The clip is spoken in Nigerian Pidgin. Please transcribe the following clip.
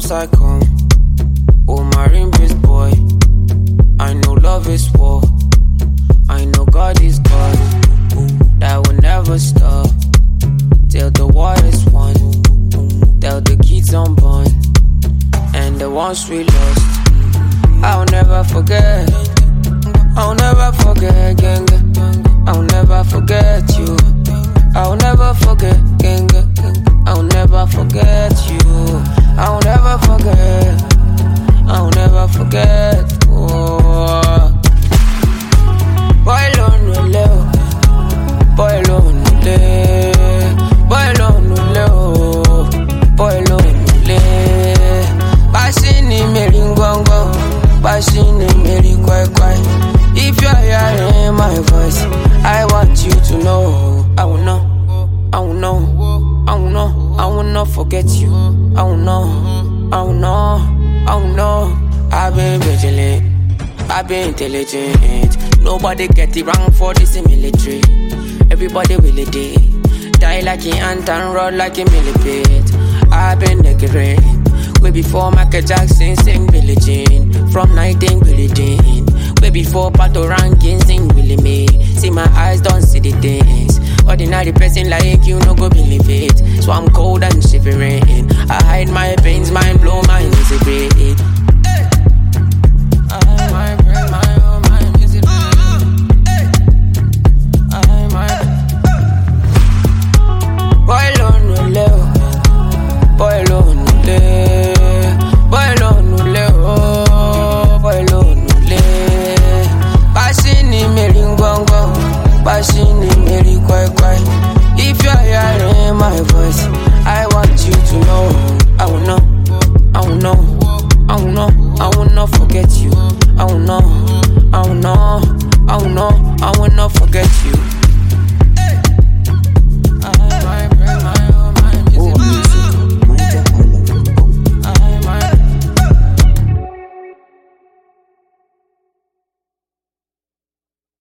once I come. Oh, marine beast boy. I know love is war. I know God is God. That will never stop. Till the war is won. Till the kids unborn. And the ones we lost. I'll never forget. I'll never forget, gang. I'll never forget you. I'll never forget, gang. I'll never forget you. I'll never forget. I'll never forget. Oh. Boy, no leo. Boy, no leo. Boy, no leo. Boy, no leo. Bashini melingongo. Bashini melinkwai. If you're hearing my voice, I want you to know. I will know. I will know. I will know. I will not forget you. I will know. I will know. I will know. I've been vigilant. I've been intelligent. Nobody get it wrong for this military. Everybody really did. Die like an ant and run like a millipede. I've been negligent. Way before Michael Jackson sing Billie Jean. From 19 Billie Jean. Way before Pato Rankin sing Willie Me. See my eyes don't see the things. Ordinary person like you no go believe